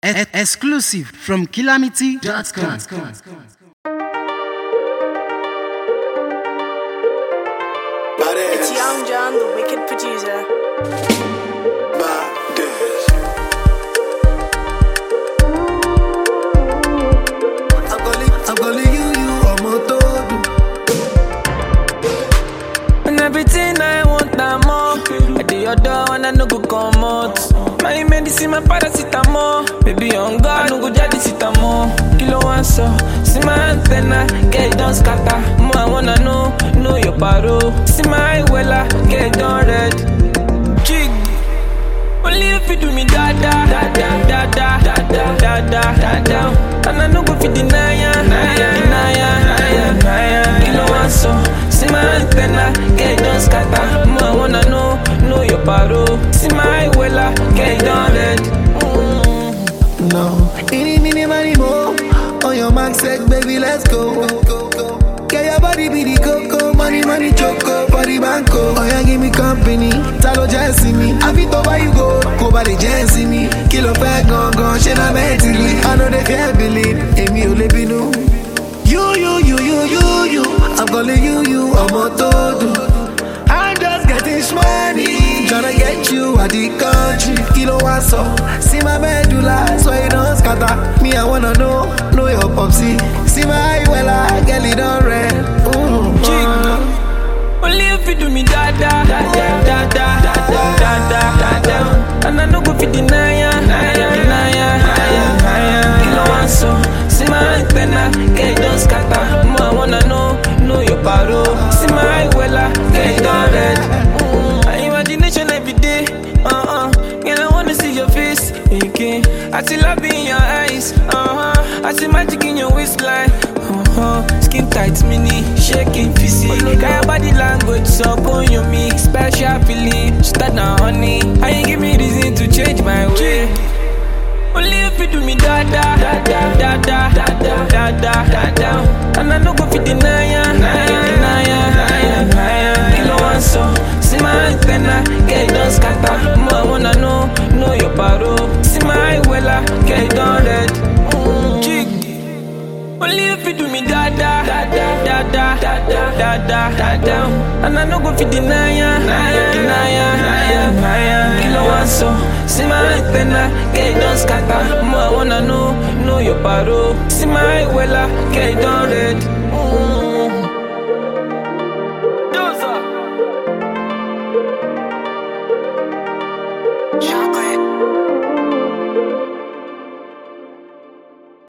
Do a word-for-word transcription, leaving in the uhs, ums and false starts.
E- exclusive from Calamity dot com. It's Young John, the wicked producer. I'm calling you, you are my todo. And everything I want, I'm more. I do your door and I no go come out. My medicine, my paracetamol. Baby, on God, I no go jadi sitamol. Kilo one so, see my antenna, get it done scatter. More I wanna know, know your paro. See my wella, get it done red. Jig. Only if you do me da da da da da da da da da da da. And I no go fit deny ya, deny ya, deny ya, deny ya. Kilo one so, see my antenna, get it done scatter. More I wanna know, know your paro. See my wella, get it done red. Mm. No, any, any, money more. On your mark, set, baby, let's go. Get your body be the coco, money, money, choco, body banco. Oh, yeah, give me company, talo just see me. I fit over you go, go by the just see me. Kilo fat, gone, gone, shit, I'm mentally. I know they can't believe, Amy, you live in you, you, you, you, you, you. I'm calling you, you, I'm a todo. I'm just getting money, tryna get you out the country. Kilo one so, see my medulla, so it don't scatter. Me, I wanna know, know your popsy. See my eye, well, I get it on red. Ooh, uh. Only if you do me da da da da da da da da da da. And I no go fit deny ya, deny ya, deny ya, deny ya. Kilo one so, see my antenna, get it done scatter. More I wanna know, know your paro. See my wella, get it done red. Mm. Imagination every day, uh uh. Girl, I wanna see your face again. I see love in your eyes, uh huh. I see magic in your waistline, uh huh. Skin tight, mini, shaking physique. Got your body language, so on your me. Special feeling, start now, honey. I ain't give me reason to change my way. Only if you do me da da da da da da da da da da da. And I no go fit deny ya, deny ya, deny ya, deny ya. Kilo one so, see my antenna, get it done scatter. More I wanna know, know your paro. See my wella, get it done red. Mm. Jig. Only if you do me da da da da da da da da da da da. And I no go fit deny ya, deny ya, deny ya, deny ya. Kilo one so, see my antenna, get it done scatter. More I wanna know, know your paro. See my wella, get it done red.